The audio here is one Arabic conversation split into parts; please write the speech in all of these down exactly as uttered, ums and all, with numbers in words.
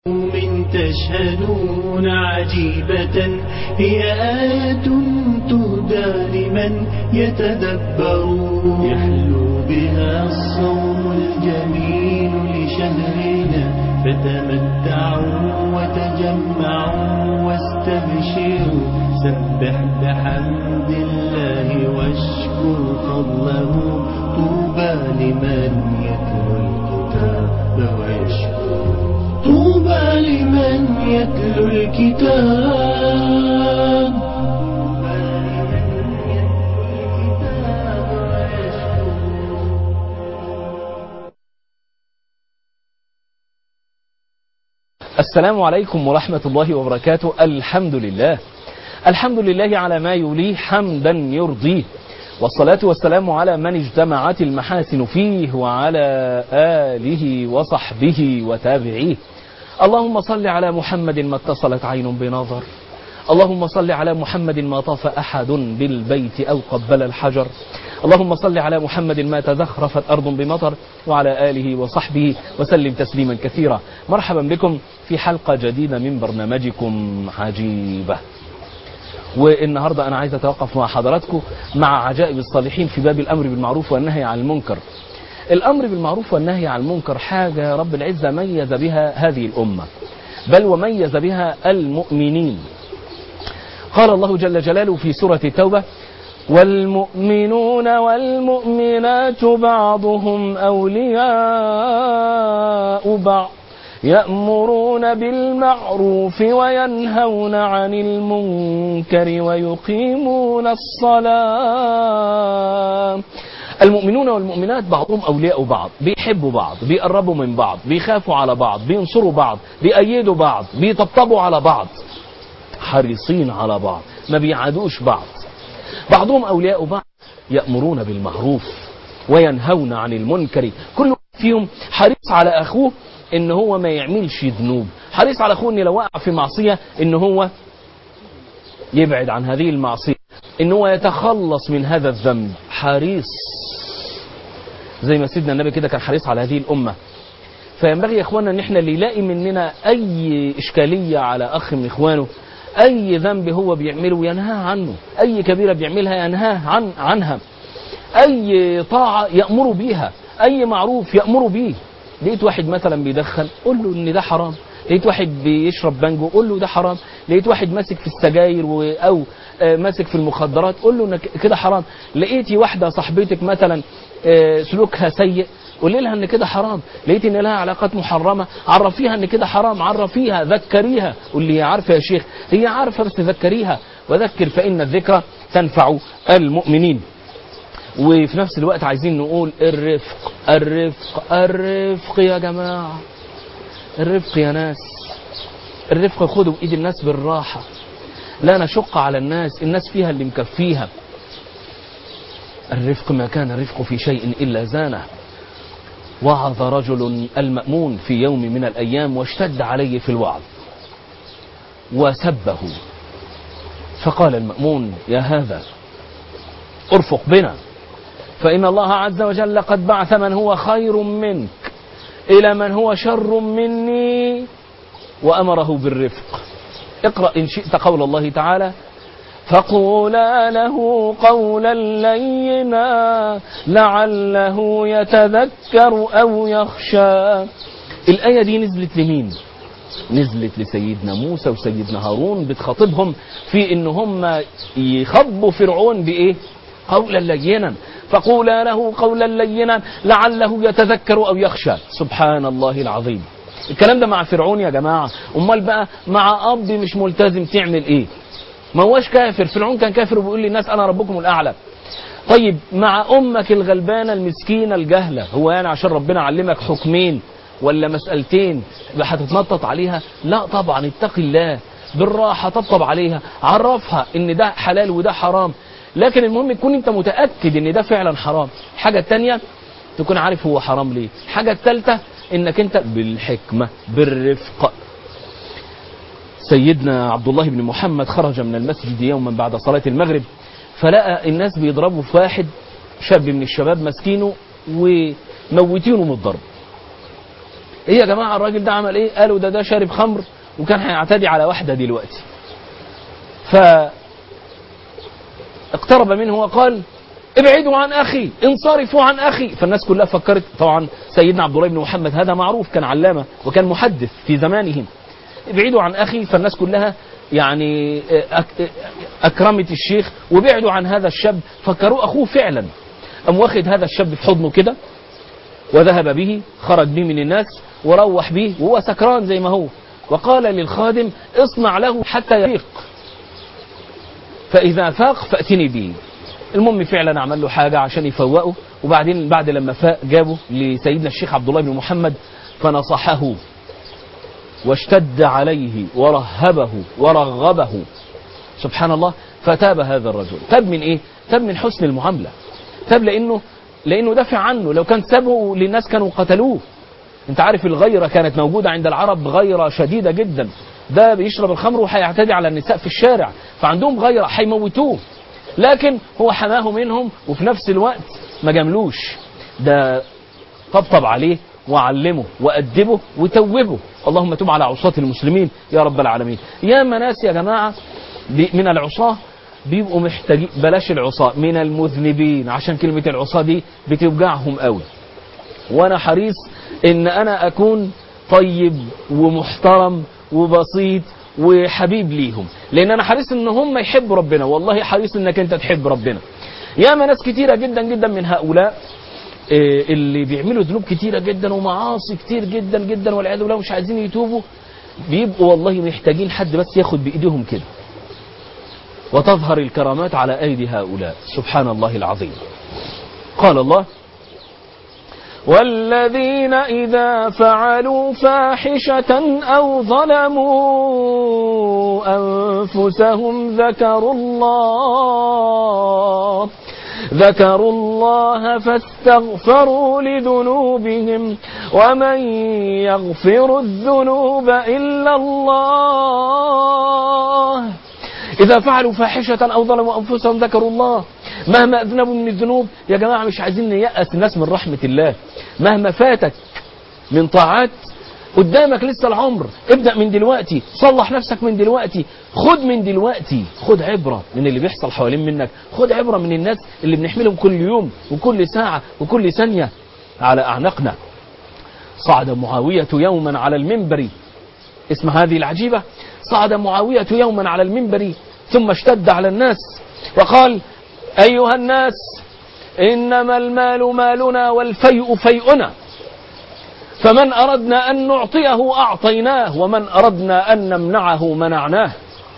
من تشهدون عجيبة هي آية تهدى لمن يتدبر يحلو بها الصوم الجميل لشهرنا فتمتعوا وتجمعوا واستبشروا سبح بحمد الله واشكر فضله طوبى لمن يتلو الكتاب ويشكر طوبى لمن يتلو الكتاب. السلام عليكم ورحمة الله وبركاته. الحمد لله الحمد لله على ما يليه حمدا يرضيه، والصلاة والسلام على من اجتمعت المحاسن فيه وعلى آله وصحبه وتابعيه. اللهم صل على محمد ما اتصلت عين بنظر، اللهم صل على محمد ما طاف أحد بالبيت أو قبل الحجر، اللهم صل على محمد ما تزخرفت أرض بمطر، وعلى آله وصحبه وسلم تسليما كثيرا. مرحبا بكم في حلقة جديدة من برنامجكم عجيبة. والنهاردة أنا عايز أتوقف مع حضراتكم مع عجائب الصالحين في باب الأمر بالمعروف والنهي عن المنكر. الأمر بالمعروف والنهي عن المنكر حاجة رب العزة ميز بها هذه الأمة، بل وميز بها المؤمنين. قال الله جل جلاله في سورة التوبة: والمؤمنون والمؤمنات بعضهم أولياء بعض يأمرون بالمعروف وينهون عن المنكر ويقيمون الصلاة. المؤمنون والمؤمنات بعضهم أولياء بعض، بيحبوا بعض، بيقربوا من بعض، بيخافوا على بعض، بينصروا بعض، بيأيدوا بعض، بيطبطبوا على بعض، حريصين على بعض، ما بيعادوش بعض. بعضهم أولياء بعض يأمرون بالمعروف وينهون عن المنكر. كل فيهم حريص على أخوه إن هو ما يعملش ذنوب، حريص على أخوه إن لو وقع في معصية إن هو يبعد عن هذه المعصية، إن هو يتخلص من هذا الذنب. حريص زي ما سيدنا النبي كده كان حريص على هذه الأمة. فينبغي يا إخواننا إن إحنا اللي يلاقي مننا أي إشكالية على أخ من إخوانه، أي ذنب هو بيعمله ينهى عنه، أي كبيرة بيعملها ينهى عن عنها، أي طاعة يأمر بيها، أي معروف يأمر به. لقيت واحد مثلا بيدخن قول له إن ده حرام، لقيت واحد بيشرب بانجو قول له ده حرام، لقيت واحد ماسك في السجاير أو ماسك في المخدرات قول له إن كده حرام، لقيتي واحدة صاحبتك مثلا سلوكها سيء قولي لها ان كده حرام، لقيت ان لها علاقات محرمه عرفيها ان كده حرام، عرفيها، ذكريها. قول لي هي عارفه يا شيخ، هي عارفه بس ذكريها، وذكر فان الذكرى تنفع المؤمنين. وفي نفس الوقت عايزين نقول الرفق الرفق الرفق يا جماعه، الرفق يا ناس، الرفق. خدوا بايد الناس بالراحه، لا نشق على الناس، الناس فيها اللي مكفيها. الرفق ما كان الرفق في شيء الا زانه. وعظ رجل المأمون في يوم من الأيام واشتد عليه في الوعظ وسبه، فقال المأمون: يا هذا ارفق بنا، فإن الله عز وجل قد بعث من هو خير منك إلى من هو شر مني وأمره بالرفق. اقرأ إن شئت قول الله تعالى: فقولا له قولا لينا لعله يتذكر أو يخشى. الآية دي نزلت لمين؟ نزلت لسيدنا موسى وسيدنا هارون، بتخاطبهم في إن هم يخبوا فرعون بإيه؟ قولا لينا. فقولا له قولا لينا لعله يتذكر أو يخشى. سبحان الله العظيم. الكلام ده مع فرعون يا جماعة، أمال بقى مع أب مش ملتزم تعمل إيه؟ ما هوش كافر، فرعون كان كافر وبيقول للناس أنا ربكم الأعلى. طيب مع أمك الغلبانة المسكينة الجهلة، هو يعني عشان ربنا علمك حكمين ولا مسألتين هتتنطط عليها؟ لا طبعا، اتق الله، بالراحة، طبطب عليها، عرفها ان ده حلال وده حرام، لكن المهم تكون انت متأكد ان ده فعلا حرام. الحاجة التانية تكون عارف هو حرام ليه. الحاجة التالتة انك انت بالحكمة بالرفق. سيدنا عبد الله بن محمد خرج من المسجد يوما بعد صلاة المغرب، فلقى الناس بيضربوا في واحد شاب من الشباب مسكينه وموتينه من الضرب. ايه يا جماعة الراجل ده عمل ايه؟ قالوا ده ده شارب خمر وكان هيعتدي على واحدة دلوقتي. فاقترب منه وقال ابعدوا عن اخي، انصرفوا عن اخي. فالناس كلها فكرت، طبعا سيدنا عبد الله بن محمد هذا معروف كان علامة وكان محدث في زمانهم، ابعدوا عن اخي. فالناس كلها يعني اكرمت الشيخ وبعدوا عن هذا الشاب، فكروا اخوه فعلا. قام واخد هذا الشاب في حضنه كده وذهب به، خرج به من الناس وروح به وهو سكران زي ما هو، وقال للخادم اصنع له حتى يفيق، فاذا فاق فاتني به. المهم فعلا عمل له حاجة عشان يفوقه، وبعدين بعد لما فاق جابه لسيدنا الشيخ عبد الله بن محمد فنصحه واشتد عليه ورهبه ورغبه. سبحان الله. فتاب هذا الرجل. تاب من ايه؟ تاب من حسن المعاملة. تاب لانه لانه دافع عنه، لو كان سابه للناس كانوا قتلوه. انت عارف الغيرة كانت موجودة عند العرب، غيرة شديدة جدا. ده بيشرب الخمر وهيعتدي على النساء في الشارع، فعندهم غيرة هيموتوه، لكن هو حماه منهم وفي نفس الوقت ما جاملوش، ده طبطب عليه وعلمه وأدبه وتوبه. اللهم تب على عصاة المسلمين يا رب العالمين. يا ناس يا جماعة من العصاة بيبقوا محتاجين، بلاش العصاة، من المذنبين، عشان كلمة العصاة دي بتوجعهم قوي. وانا حريص ان انا اكون طيب ومحترم وبسيط وحبيب ليهم، لان انا حريص ان هم يحبوا ربنا، والله حريص انك انت تحب ربنا. يا ناس كتيرة جدا جدا من هؤلاء اللي بيعملوا ذنوب كتيرة جدا ومعاصي كتير جدا جدا والعياذ بالله مش عايزين يتوبوا، بيبقوا والله محتاجين حد بس ياخد بإيديهم كده، وتظهر الكرامات على أيدي هؤلاء. سبحان الله العظيم. قال الله والذين إذا فعلوا فاحشة أو ظلموا أنفسهم ذكروا الله ذكروا الله فاستغفروا لذنوبهم ومن يغفر الذنوب إلا الله. إذا فعلوا فاحشة أو ظلموا أنفسهم ذكروا الله. مهما أذنبوا من الذنوب يا جماعة مش عايزين نيأس الناس من رحمة الله. مهما فاتك من طاعات قدامك لسه العمر، ابدأ من دلوقتي، صلح نفسك من دلوقتي، خد من دلوقتي، خد عبرة من اللي بيحصل حوالين منك، خد عبرة من الناس اللي بنحملهم كل يوم وكل ساعة وكل ثانية على أعناقنا. صعد معاوية يوما على المنبر، اسم هذه العجيبة، صعد معاوية يوما على المنبر ثم اشتد على الناس وقال أيها الناس إنما المال مالنا والفيء فيئنا، فمن أردنا أن نعطيه أعطيناه ومن أردنا أن نمنعه منعناه.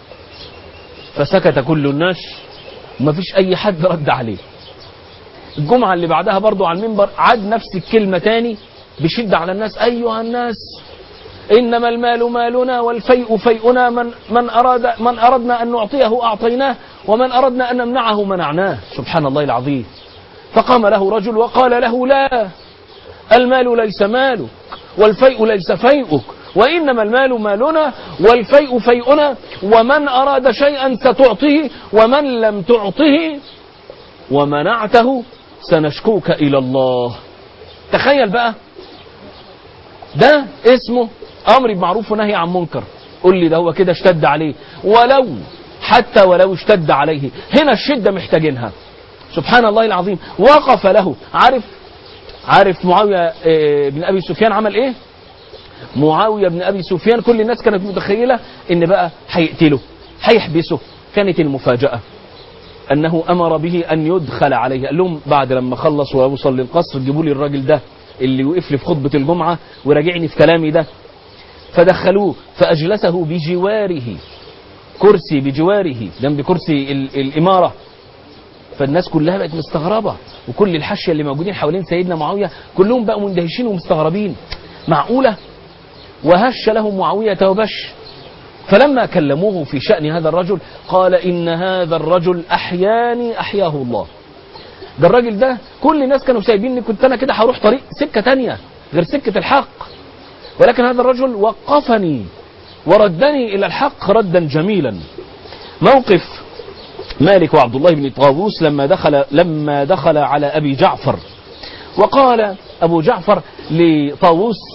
فسكت كل الناس وما فيش أي حد رد عليه. الجمعة اللي بعدها برضو على المنبر عاد نفس الكلمة تاني بشدة على الناس أيها الناس إنما المال مالنا والفيء فيئنا، من, من, أراد من أردنا أن نعطيه أعطيناه ومن أردنا أن نمنعه منعناه. سبحان الله العظيم. فقام له رجل وقال له لا، المال ليس مالك والفيء ليس فيئك، وإنما المال مالنا والفيء فيئنا، ومن أراد شيئا ستعطيه ومن لم تعطه ومنعته سنشكوك إلى الله. تخيل بقى، ده اسمه أمر بمعروف ونهي عن منكر. قل لي ده هو كده اشتد عليه، ولو حتى ولو اشتد عليه، هنا الشدة محتاجينها. سبحان الله العظيم. وقف له. عارف عارف معاوية بن أبي سفيان عمل ايه؟ معاوية بن أبي سفيان كل الناس كانت متخيلة ان بقى هيقتله هيحبسه. كانت المفاجأة انه امر به ان يدخل عليه. قال لهم بعد لما خلص ووصل للقصر جيبوا لي الراجل ده اللي وقف لي في خطبة الجمعة وراجعني في كلامي ده. فدخلوه فأجلسه بجواره، كرسي بجواره جنب كرسي الإمارة. فالناس كلها بقت مستغربة، وكل الحشية اللي موجودين حوالين سيدنا معاوية كلهم بقوا مندهشين ومستغربين. معقولة؟ وهش له معاوية وبش. فلما كلموه في شأن هذا الرجل قال إن هذا الرجل أحياني أحياه الله. ده الراجل ده كل الناس كانوا سايبيني، كنت أنا كده هروح طريق سكة تانية غير سكة الحق، ولكن هذا الرجل وقفني وردني إلى الحق ردا جميلا. موقف مالك وعبد الله بن طاووس لما دخل لما دخل على أبي جعفر، وقال أبو جعفر لطاووس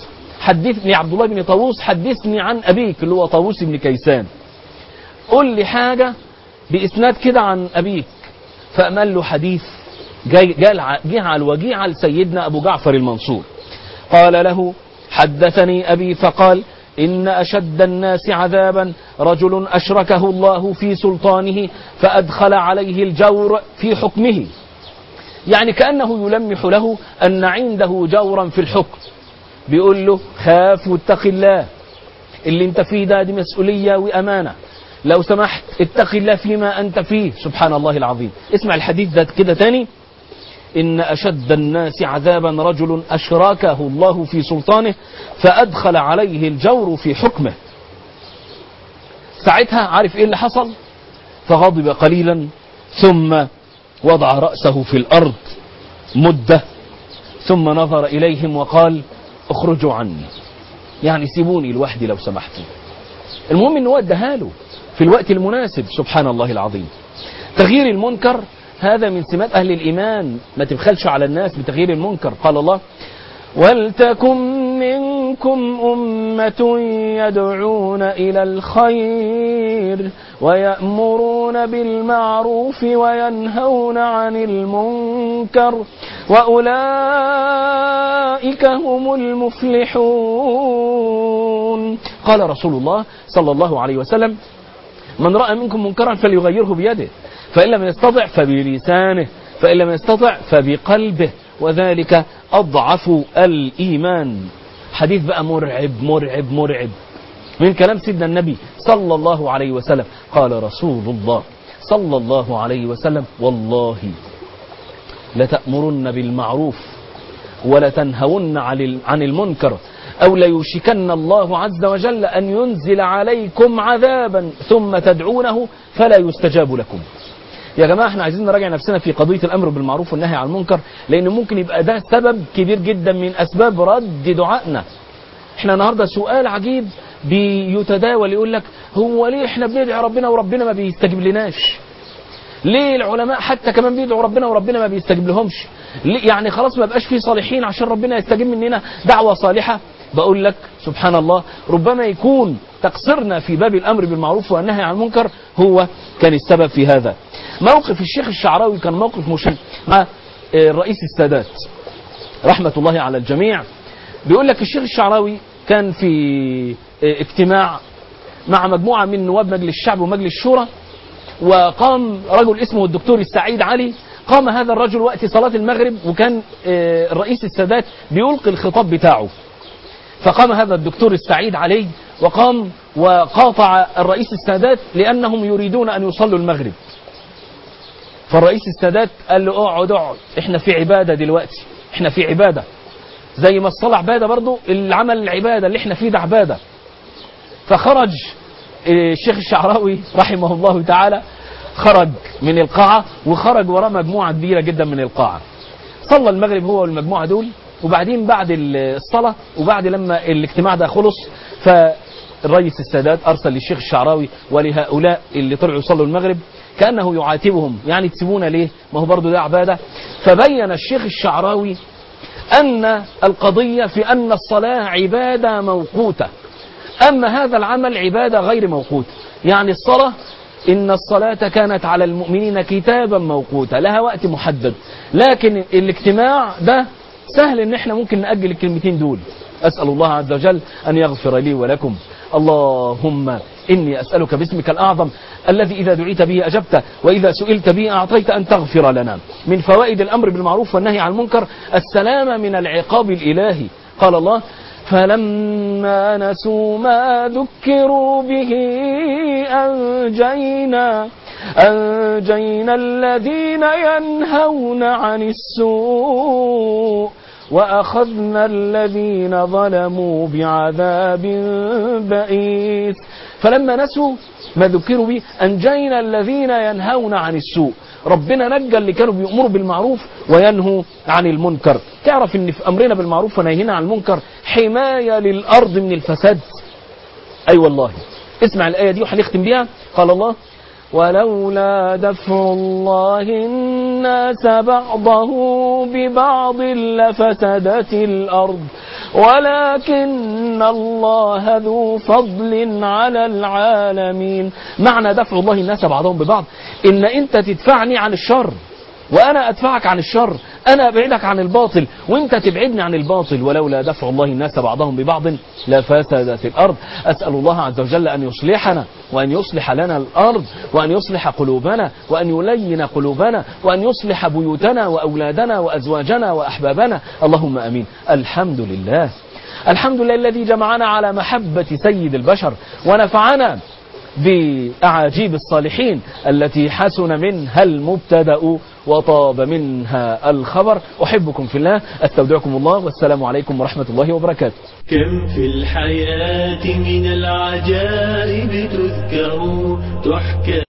حدثني يا عبد الله بن طاووس، حدثني عن أبيك اللي هو طاووس بن كيسان، قل لي حاجة بإسناد كده عن أبيك. فأمل له حديث جاي جه على الوجيعة لسيدنا أبو جعفر المنصور، قال له حدثني أبي فقال إن أشد الناس عذابا رجل أشركه الله في سلطانه فأدخل عليه الجور في حكمه. يعني كأنه يلمح له أن عنده جورا في الحكم، بيقول له خاف واتق الله، اللي انت فيه ده دي مسؤولية وأمانة، لو سمحت اتق الله فيما أنت فيه. سبحان الله العظيم. اسمع الحديث ده كده تاني، إن أشد الناس عذابا رجل أشركه الله في سلطانه فأدخل عليه الجور في حكمه. ساعتها عارف إيه اللي حصل؟ فغضب قليلا ثم وضع رأسه في الأرض مدة ثم نظر إليهم وقال اخرجوا عني، يعني سيبوني لوحدي لو سمحتوا. المهم إنه ودها له في الوقت المناسب. سبحان الله العظيم. تغيير المنكر هذا من سمات أهل الإيمان، ما تبخلش على الناس بتغيير المنكر. قال الله ولتكن منكم أمة يدعون إلى الخير ويأمرون بالمعروف وينهون عن المنكر وأولئك هم المفلحون. قال رسول الله صلى الله عليه وسلم من رأى منكم منكرا فليغيره بيده، فإن لم يستطع فبلسانه، فإن لم يستطع فبقلبه، وذلك أضعف الإيمان. حديث بقى مرعب مرعب مرعب من كلام سيدنا النبي صلى الله عليه وسلم. قال رسول الله صلى الله عليه وسلم والله لتأمرن بالمعروف ولتنهون عن المنكر أو ليوشكن الله عز وجل أن ينزل عليكم عذابا ثم تدعونه فلا يستجاب لكم. يا جماعة احنا عايزين نراجع نفسنا في قضية الأمر بالمعروف والنهي عن المنكر، لأن ممكن يبقى ده سبب كبير جدا من أسباب رد دعائنا. احنا النهاردة سؤال عجيب بيتداول، يقول لك هو ليه احنا بندعي ربنا وربنا ما بيستجيب لناش؟ ليه العلماء حتى كمان بيدعوا ربنا وربنا ما بيستجيب لهمش؟ ليه يعني خلاص ما بقاش فيه صالحين عشان ربنا يستجيب مننا دعوة صالحة؟ بقول لك سبحان الله، ربما يكون تقصيرنا في باب الأمر بالمعروف والنهي عن المنكر هو كان السبب في هذا. موقف الشيخ الشعراوي كان موقف مشابه مع الرئيس السادات رحمة الله على الجميع. بيقول لك الشيخ الشعراوي كان في اجتماع مع مجموعة من نواب مجلس الشعب ومجلس الشورى، وقام رجل اسمه الدكتور السعيد علي. قام هذا الرجل وقت صلاة المغرب، وكان الرئيس السادات بيلقي الخطاب بتاعه، فقام هذا الدكتور السعيد علي وقام وقاطع الرئيس السادات لأنهم يريدون أن يصلوا المغرب. فالرئيس السادات قال له اقعد اقعد، احنا في عبادة دلوقتي، احنا في عبادة زي ما الصلاة عبادة، برضو العمل العبادة اللي احنا فيه ده عبادة. فخرج الشيخ الشعراوي رحمه الله تعالى، خرج من القاعة وخرج وراء مجموعة كبيرة جدا من القاعة. صلى المغرب هو والمجموعة دول، وبعدين بعد الصلاة وبعد لما الاجتماع ده خلص، فالرئيس السادات أرسل للشيخ الشعراوي ولهؤلاء اللي طلعوا يصلوا المغرب كأنه يعاتبهم، يعني تسيبونا ليه؟ ما هو برضو ده عبادة. فبين الشيخ الشعراوي أن القضية في أن الصلاة عبادة موقوتة، أما هذا العمل عبادة غير موقوتة. يعني الصلاة إن الصلاة كانت على المؤمنين كتابا موقوتا، لها وقت محدد، لكن الاجتماع ده سهل ان احنا ممكن نأجل الكلمتين دول. أسأل الله عز وجل أن يغفر لي ولكم. اللهم إني أسألك باسمك الأعظم الذي إذا دعيت به أجبت وإذا سئلت به أعطيت أن تغفر لنا. من فوائد الأمر بالمعروف والنهي عن المنكر السلامة من العقاب الإلهي. قال الله فلما نسوا ما ذكروا به أنجينا أنجينا الذين ينهون عن السوء وأخذنا الذين ظلموا بعذاب بئيس. فلما نسوا ما ذكروا به أنجينا الذين ينهون عن السوء، ربنا نجى اللي كانوا بيأمروا بالمعروف وينهوا عن المنكر. تعرف ان في أمرنا بالمعروف ونهينا عن المنكر حماية للأرض من الفساد. أي أيوة والله. اسمع الآية دي وهنختم بيها. قال الله ولولا دفع الله الناس بعضه ببعض لفسدت الأرض ولكن الله ذو فضل على العالمين. معنى دفع الله الناس بعضهم ببعض إن أنت تدفعني عن الشر وأنا أدفعك عن الشر، أنا أبعدك عن الباطل وأنت تبعدني عن الباطل. ولولا دفع الله الناس بعضهم ببعض لفسدت الأرض. أسأل الله عز وجل أن يصلحنا وأن يصلح لنا الأرض وأن يصلح قلوبنا وأن يلين قلوبنا وأن يصلح بيوتنا وأولادنا وأزواجنا وأحبابنا، اللهم أمين. الحمد لله، الحمد لله الذي جمعنا على محبة سيد البشر ونفعنا بأعاجيب الصالحين التي حسن منها المبتدأ وطاب منها الخبر. أحبكم في الله، أستودعكم الله، والسلام عليكم ورحمة الله وبركاته. كم في الحياة من العجائب تذكر تحكى